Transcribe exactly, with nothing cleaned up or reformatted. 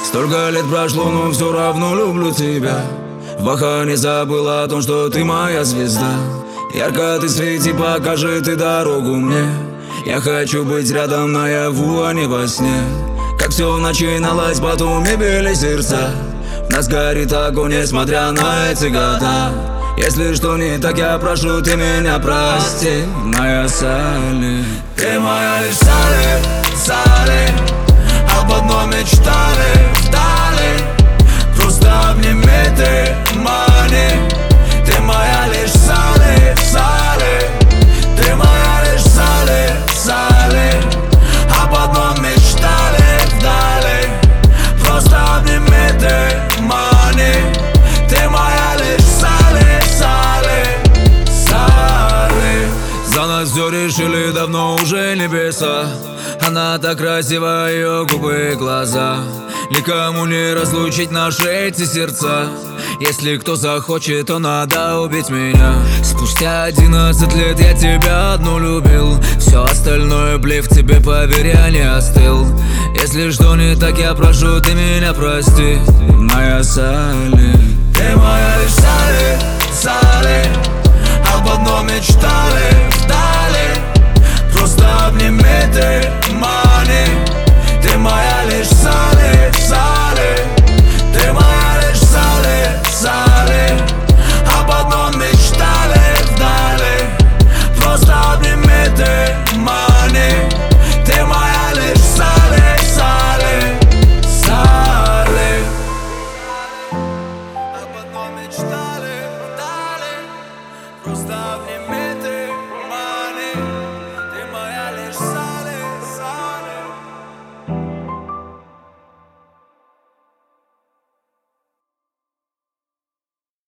Столько лет прошло, но все равно люблю тебя. В бахане забыл о том, что ты моя звезда. Ярко ты свети, покажи ты дорогу мне. Я хочу быть рядом наяву, а не во сне. Как все начиналось, потом и били сердца. В нас горит огонь, несмотря на эти года. Если что не так, я прошу, ты меня прости, моя Салли. Ты моя лишь Салли, Салли. Об одном мечтали вдали. Просто обними ты, мани. Ты моя лишь Салли, Салли. Ты моя лишь Салли, Салли. Об одном мечтали вдали. Просто обними ты, мани. Ты моя лишь Салли, Салли, Салли. За нас все решили давно уже небеса. Она так красива, ее губы и глаза. Никому не разлучить наши эти сердца. Если кто захочет, то надо убить меня. Спустя одиннадцать лет я тебя одну любил. Все остальное блеф, тебе поверь, я не остыл. Если что не так, я прошу, ты меня прости, моя Салли. Ты моя лишь Салли, Салли. Об одном мечтали вдали. Просто обними ты, мани.